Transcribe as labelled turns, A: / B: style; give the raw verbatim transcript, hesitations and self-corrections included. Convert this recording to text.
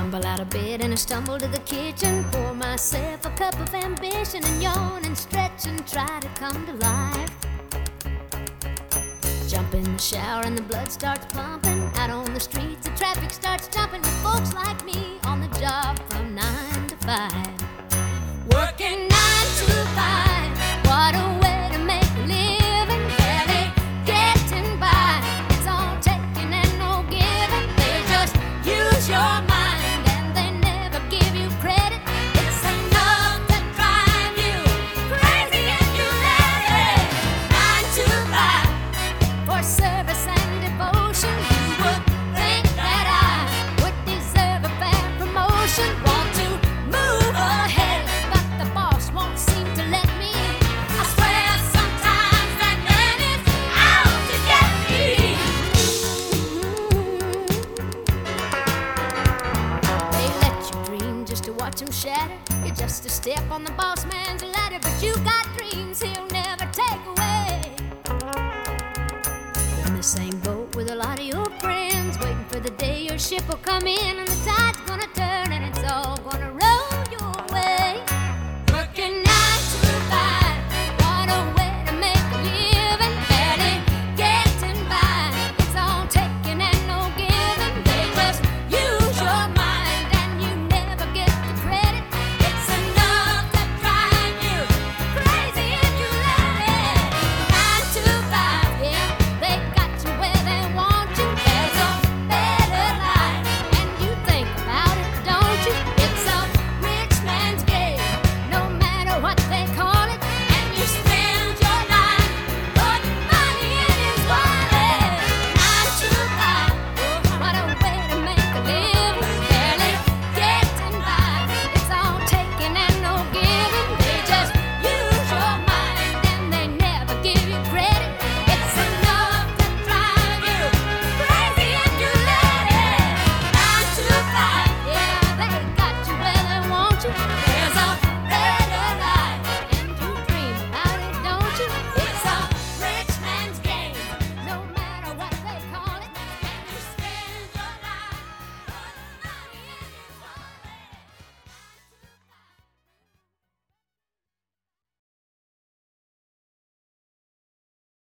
A: Tumble out of bed and I stumble to the kitchen, pour myself a cup of ambition and yawn and stretch and try to come to life. Jump in the shower and the blood starts pumping. Out on the streets the traffic starts jumping with folks like me on the job from nine to five. Working nine to five, what a way to make a living. Barely getting by, it's all taking and no giving. They just use your mind and they never give you credit. It's enough to drive you crazy and you let it. Nine to five for service and devotion. You would think that I would deserve a fair promotion. Want to move ahead, but the boss won't seem to let me. I swear sometimes that man is out to get me. They let you dream just to watch him shatter. You're just a step on the boss man's ladder, but you got dreams he'll never take away. You're in the same boat with a lot of your friends, waiting for the day your ship will come in and the tide's gonna turn